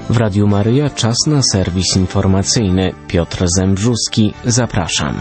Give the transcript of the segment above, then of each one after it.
W Radiu Maryja czas na serwis informacyjny. Piotr Zembrzuski, zapraszam.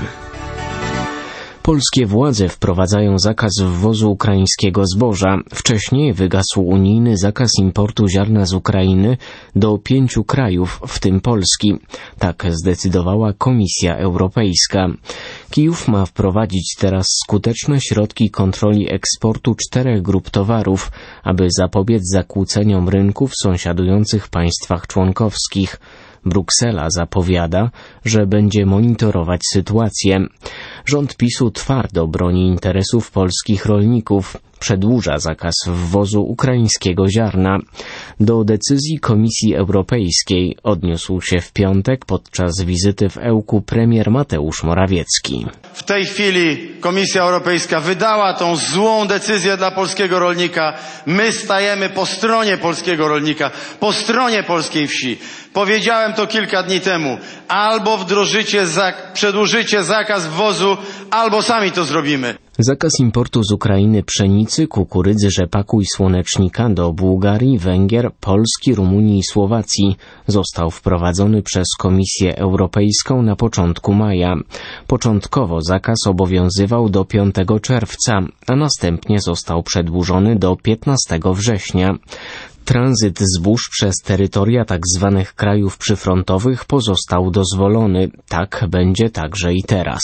Polskie władze wprowadzają zakaz wwozu ukraińskiego zboża. Wcześniej wygasł unijny zakaz importu ziarna z Ukrainy do 5 krajów, w tym Polski. Tak zdecydowała Komisja Europejska. Kijów ma wprowadzić teraz skuteczne środki kontroli eksportu 4 grup towarów, aby zapobiec zakłóceniom rynku w sąsiadujących państwach członkowskich. Bruksela zapowiada, że będzie monitorować sytuację. Rząd PiS-u twardo broni interesów polskich rolników. Przedłuża zakaz wwozu ukraińskiego ziarna. Do decyzji Komisji Europejskiej odniósł się w piątek podczas wizyty w Ełku premier Mateusz Morawiecki. W tej chwili Komisja Europejska wydała tą złą decyzję dla polskiego rolnika. My stajemy po stronie polskiego rolnika, po stronie polskiej wsi. Powiedziałem to kilka dni temu. Albo przedłużycie zakaz wwozu, albo sami to zrobimy. Zakaz importu z Ukrainy pszenicy, kukurydzy, rzepaku i słonecznika do Bułgarii, Węgier, Polski, Rumunii i Słowacji został wprowadzony przez Komisję Europejską na początku maja. Początkowo zakaz obowiązywał do 5 czerwca, a następnie został przedłużony do 15 września. Tranzyt zbóż przez terytoria tzw. krajów przyfrontowych pozostał dozwolony. Tak będzie także i teraz.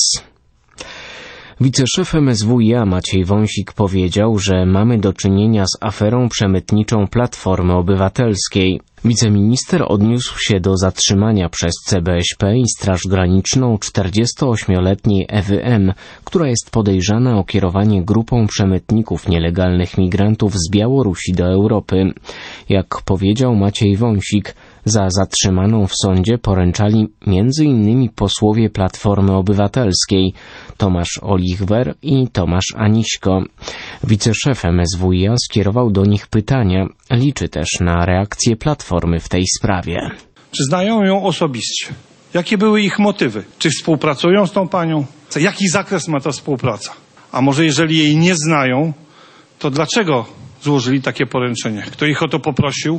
Wiceszef MSWiA Maciej Wąsik powiedział, że mamy do czynienia z aferą przemytniczą Platformy Obywatelskiej. Wiceminister odniósł się do zatrzymania przez CBŚP i Straż Graniczną 48-letniej Ewy M., która jest podejrzana o kierowanie grupą przemytników nielegalnych migrantów z Białorusi do Europy. Jak powiedział Maciej Wąsik, za zatrzymaną w sądzie poręczali m.in. posłowie Platformy Obywatelskiej Tomasz Olichwer i Tomasz Aniśko. Wiceszef MSWiA skierował do nich pytania. Liczy też na reakcję Platformy w tej sprawie. Czy znają ją osobiście? Jakie były ich motywy? Czy współpracują z tą panią? Jaki zakres ma ta współpraca? A może jeżeli jej nie znają, to dlaczego złożyli takie poręczenie? Kto ich o to poprosił?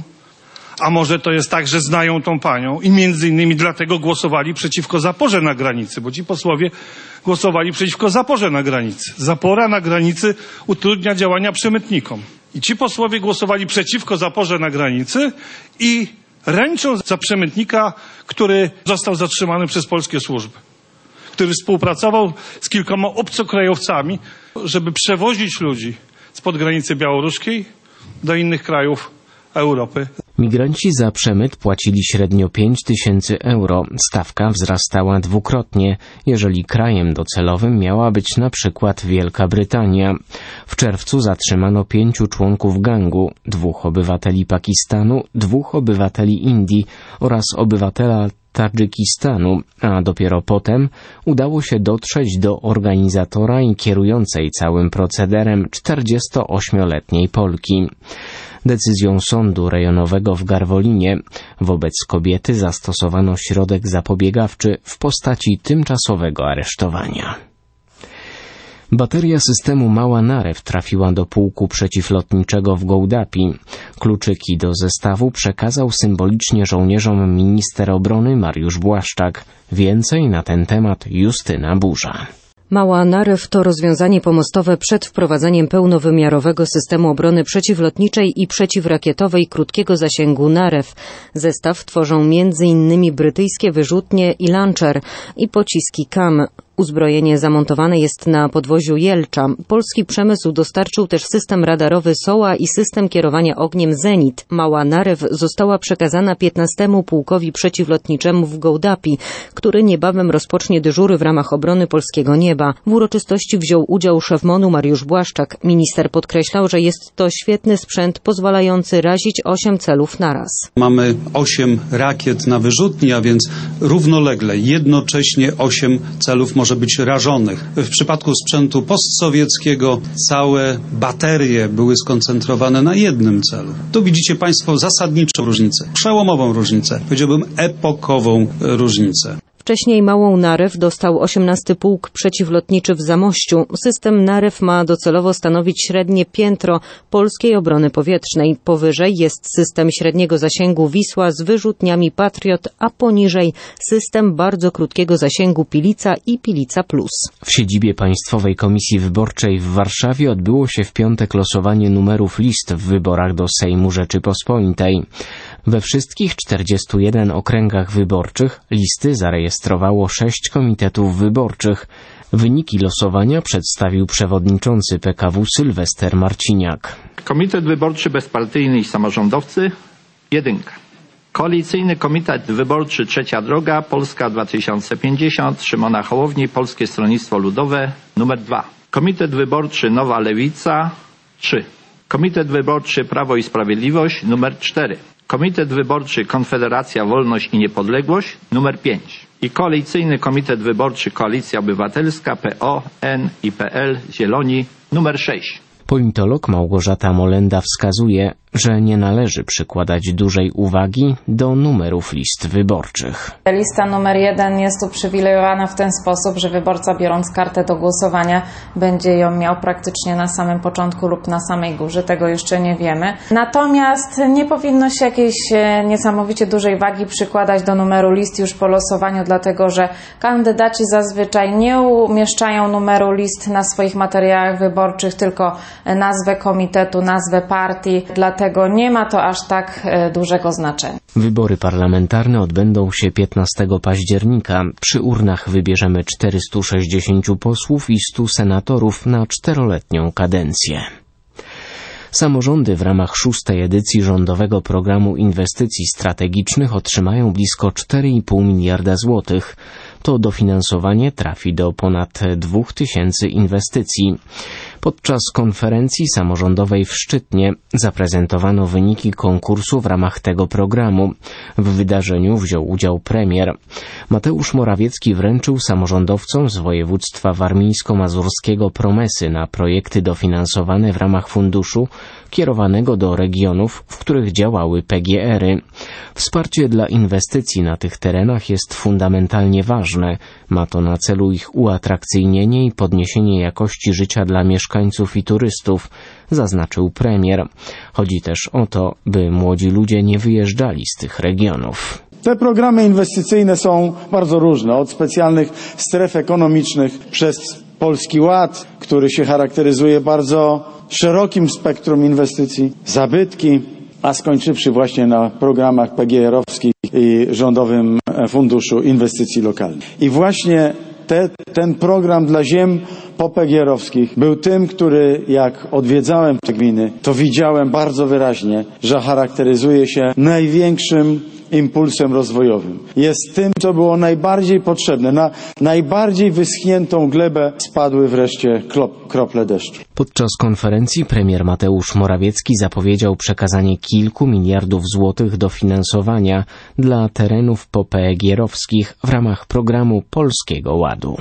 A może to jest tak, że znają tą panią i między innymi dlatego głosowali przeciwko zaporze na granicy, bo ci posłowie głosowali przeciwko zaporze na granicy. Zapora na granicy utrudnia działania przemytnikom. I ci posłowie głosowali przeciwko zaporze na granicy i ręczą za przemytnika, który został zatrzymany przez polskie służby, który współpracował z kilkoma obcokrajowcami, żeby przewozić ludzi spod granicy białoruskiej do innych krajów Europy. Migranci za przemyt płacili średnio 5 000 euro. Stawka wzrastała dwukrotnie, jeżeli krajem docelowym miała być na przykład Wielka Brytania. W czerwcu zatrzymano 5 członków gangu, 2 obywateli Pakistanu, 2 obywateli Indii oraz obywatela Tadżykistanu, a dopiero potem udało się dotrzeć do organizatora i kierującej całym procederem 48-letniej Polki. Decyzją sądu rejonowego w Garwolinie wobec kobiety zastosowano środek zapobiegawczy w postaci tymczasowego aresztowania. Bateria systemu Mała Narew trafiła do pułku przeciwlotniczego w Gołdapi. Kluczyki do zestawu przekazał symbolicznie żołnierzom minister obrony Mariusz Błaszczak. Więcej na ten temat Justyna Burza. Mała Narew to rozwiązanie pomostowe przed wprowadzeniem pełnowymiarowego systemu obrony przeciwlotniczej i przeciwrakietowej krótkiego zasięgu Narew. Zestaw tworzą m.in. brytyjskie wyrzutnie i launcher i pociski KAM. Uzbrojenie zamontowane jest na podwoziu Jelcza. Polski przemysł dostarczył też system radarowy SOA i system kierowania ogniem Zenit. Mała Narew została przekazana 15. Pułkowi Przeciwlotniczemu w Gołdapi, który niebawem rozpocznie dyżury w ramach obrony polskiego nieba. W uroczystości wziął udział szef MON-u Mariusz Błaszczak. Minister podkreślał, że jest to świetny sprzęt pozwalający razić 8 celów naraz. Mamy 8 rakiet na wyrzutni, a więc równolegle, jednocześnie 8 celów może być rażonych. W przypadku sprzętu postsowieckiego całe baterie były skoncentrowane na jednym celu. Tu widzicie Państwo zasadniczą różnicę, przełomową różnicę, powiedziałbym epokową różnicę. Wcześniej Małą Narew dostał 18 Pułk Przeciwlotniczy w Zamościu. System Narew ma docelowo stanowić średnie piętro polskiej obrony powietrznej. Powyżej jest system średniego zasięgu Wisła z wyrzutniami Patriot, a poniżej system bardzo krótkiego zasięgu Pilica i Pilica Plus. W siedzibie Państwowej Komisji Wyborczej w Warszawie odbyło się w piątek losowanie numerów list w wyborach do Sejmu Rzeczypospolitej. We wszystkich 41 okręgach wyborczych listy zarejestrowało 6 komitetów wyborczych. Wyniki losowania przedstawił przewodniczący PKW Sylwester Marciniak. Komitet Wyborczy Bezpartyjny i Samorządowcy 1. Koalicyjny Komitet Wyborczy Trzecia Droga Polska 2050 Szymona Hołowni Polskie Stronnictwo Ludowe numer 2. Komitet Wyborczy Nowa Lewica 3. Komitet Wyborczy Prawo i Sprawiedliwość numer 4. Komitet Wyborczy Konfederacja Wolność i Niepodległość numer 5. I Koalicyjny Komitet Wyborczy Koalicja Obywatelska PO, N i PL Zieloni numer 6. Politolog Małgorzata Molenda wskazuje, że nie należy przykładać dużej uwagi do numerów list wyborczych. Lista numer 1 jest uprzywilejowana w ten sposób, że wyborca, biorąc kartę do głosowania, będzie ją miał praktycznie na samym początku lub na samej górze. Tego jeszcze nie wiemy. Natomiast nie powinno się jakiejś niesamowicie dużej wagi przykładać do numeru list już po losowaniu, dlatego że kandydaci zazwyczaj nie umieszczają numeru list na swoich materiałach wyborczych, tylko nazwę komitetu, nazwę partii. Dlatego nie ma to aż tak dużego znaczenia. Wybory parlamentarne odbędą się 15 października. Przy urnach wybierzemy 460 posłów i 100 senatorów na 4-letnią kadencję. Samorządy w ramach 6. edycji rządowego programu inwestycji strategicznych otrzymają blisko 4,5 miliarda złotych. To dofinansowanie trafi do ponad 2000 inwestycji. Podczas konferencji samorządowej w Szczytnie zaprezentowano wyniki konkursu w ramach tego programu. W wydarzeniu wziął udział premier. Mateusz Morawiecki wręczył samorządowcom z województwa warmińsko-mazurskiego promesy na projekty dofinansowane w ramach funduszu kierowanego do regionów, w których działały PGR-y. Wsparcie dla inwestycji na tych terenach jest fundamentalnie ważne. Ma to na celu ich uatrakcyjnienie i podniesienie jakości życia dla mieszkańców i turystów, zaznaczył premier. Chodzi też o to, by młodzi ludzie nie wyjeżdżali z tych regionów. Te programy inwestycyjne są bardzo różne, od specjalnych stref ekonomicznych przez Polski Ład, który się charakteryzuje bardzo szerokim spektrum inwestycji, zabytki, a skończywszy właśnie na programach PGR-owskich i Rządowym Funduszu Inwestycji Lokalnych. I właśnie ten program dla ziem popegierowskich był tym, który jak odwiedzałem te gminy, to widziałem bardzo wyraźnie, że charakteryzuje się największym impulsem rozwojowym. Jest tym, co było najbardziej potrzebne. Na najbardziej wyschniętą glebę spadły wreszcie krople deszczu. Podczas konferencji premier Mateusz Morawiecki zapowiedział przekazanie kilku miliardów złotych dofinansowania dla terenów popegierowskich w ramach programu Polskiego Ładu.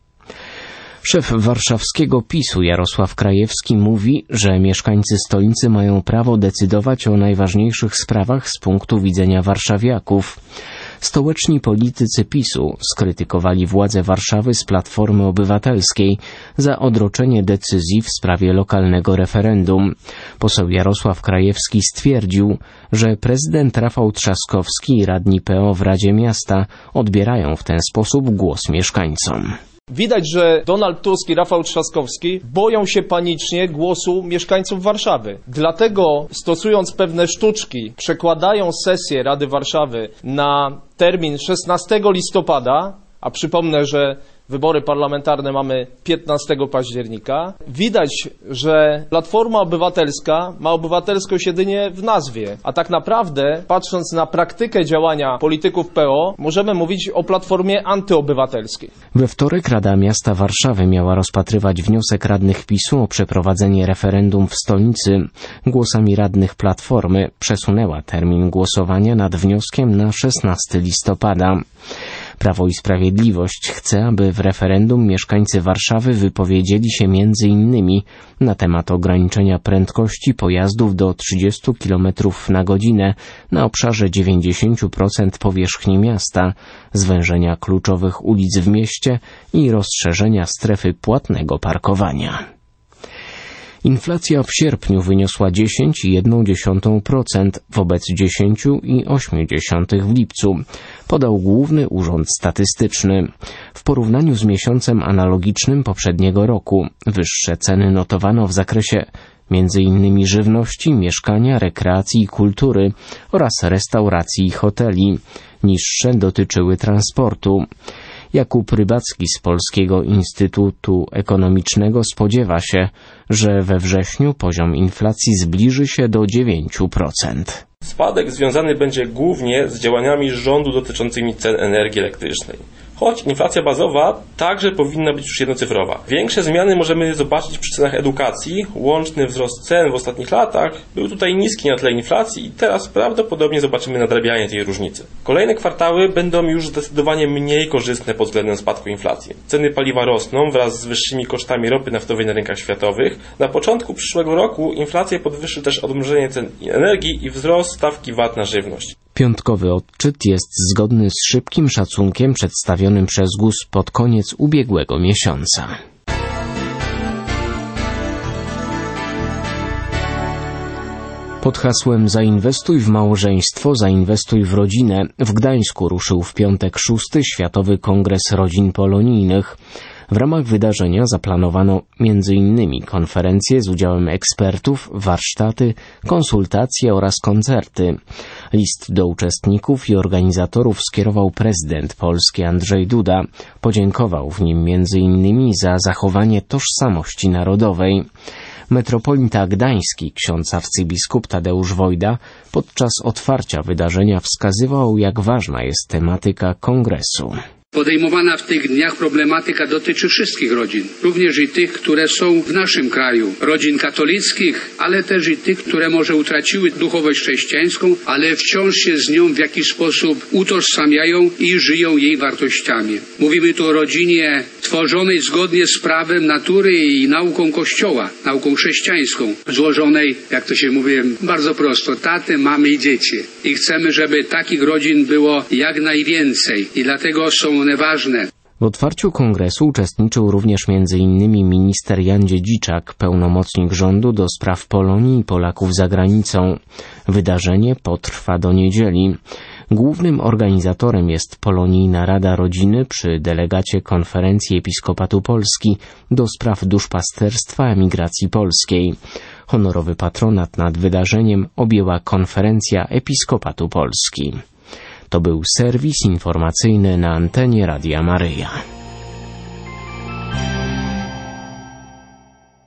Szef warszawskiego PiS-u Jarosław Krajewski mówi, że mieszkańcy stolicy mają prawo decydować o najważniejszych sprawach z punktu widzenia warszawiaków. Stołeczni politycy PiS-u skrytykowali władze Warszawy z Platformy Obywatelskiej za odroczenie decyzji w sprawie lokalnego referendum. Poseł Jarosław Krajewski stwierdził, że prezydent Rafał Trzaskowski i radni PO w Radzie Miasta odbierają w ten sposób głos mieszkańcom. Widać, że Donald Tusk i Rafał Trzaskowski boją się panicznie głosu mieszkańców Warszawy. Dlatego, stosując pewne sztuczki, przekładają sesję Rady Warszawy na termin 16 listopada, a przypomnę, że wybory parlamentarne mamy 15 października. Widać, że Platforma Obywatelska ma obywatelskość jedynie w nazwie, a tak naprawdę, patrząc na praktykę działania polityków PO, możemy mówić o Platformie antyobywatelskiej. We wtorek Rada Miasta Warszawy miała rozpatrywać wniosek radnych PiS-u o przeprowadzenie referendum w stolicy. Głosami radnych Platformy przesunęła termin głosowania nad wnioskiem na 16 listopada. Prawo i Sprawiedliwość chce, aby w referendum mieszkańcy Warszawy wypowiedzieli się między innymi na temat ograniczenia prędkości pojazdów do 30 km na godzinę na obszarze 90% powierzchni miasta, zwężenia kluczowych ulic w mieście i rozszerzenia strefy płatnego parkowania. Inflacja w sierpniu wyniosła 10,1% wobec 10,8% w lipcu, podał Główny Urząd Statystyczny. W porównaniu z miesiącem analogicznym poprzedniego roku wyższe ceny notowano w zakresie m.in. żywności, mieszkania, rekreacji i kultury oraz restauracji i hoteli. Niższe dotyczyły transportu. Jakub Rybacki z Polskiego Instytutu Ekonomicznego spodziewa się, że we wrześniu poziom inflacji zbliży się do 9%. Spadek związany będzie głównie z działaniami rządu dotyczącymi cen energii elektrycznej. Choć inflacja bazowa także powinna być już jednocyfrowa. Większe zmiany możemy zobaczyć przy cenach edukacji. Łączny wzrost cen w ostatnich latach był tutaj niski na tle inflacji i teraz prawdopodobnie zobaczymy nadrabianie tej różnicy. Kolejne kwartały będą już zdecydowanie mniej korzystne pod względem spadku inflacji. Ceny paliwa rosną wraz z wyższymi kosztami ropy naftowej na rynkach światowych. Na początku przyszłego roku inflację podwyższy też odmrożenie cen energii i wzrost stawki VAT na żywność. Piątkowy odczyt jest zgodny z szybkim szacunkiem przedstawionym przez GUS pod koniec ubiegłego miesiąca. Pod hasłem Zainwestuj w małżeństwo, zainwestuj w rodzinę w Gdańsku ruszył w piątek 6. Światowy Kongres Rodzin Polonijnych. W ramach wydarzenia zaplanowano m.in. konferencje z udziałem ekspertów, warsztaty, konsultacje oraz koncerty. List do uczestników i organizatorów skierował prezydent Polski Andrzej Duda. Podziękował w nim m.in. za zachowanie tożsamości narodowej. Metropolita gdański, ksiądz arcybiskup Tadeusz Wojda, podczas otwarcia wydarzenia wskazywał, jak ważna jest tematyka kongresu. Podejmowana w tych dniach problematyka dotyczy wszystkich rodzin, również i tych, które są w naszym kraju, rodzin katolickich, ale też i tych, które może utraciły duchowość chrześcijańską, ale wciąż się z nią w jakiś sposób utożsamiają i żyją jej wartościami. Mówimy tu o rodzinie tworzonej zgodnie z prawem natury i nauką Kościoła, nauką chrześcijańską, złożonej, jak to się mówi, bardzo prosto, taty, mamy i dzieci. I chcemy, żeby takich rodzin było jak najwięcej i dlatego są one ważne. W otwarciu kongresu uczestniczył również m.in. minister Jan Dziedziczak, pełnomocnik rządu do spraw Polonii i Polaków za granicą. Wydarzenie potrwa do niedzieli. Głównym organizatorem jest Polonijna Rada Rodziny przy delegacie Konferencji Episkopatu Polski do spraw duszpasterstwa emigracji polskiej. Honorowy patronat nad wydarzeniem objęła Konferencja Episkopatu Polski. To był serwis informacyjny na antenie Radia Maryja.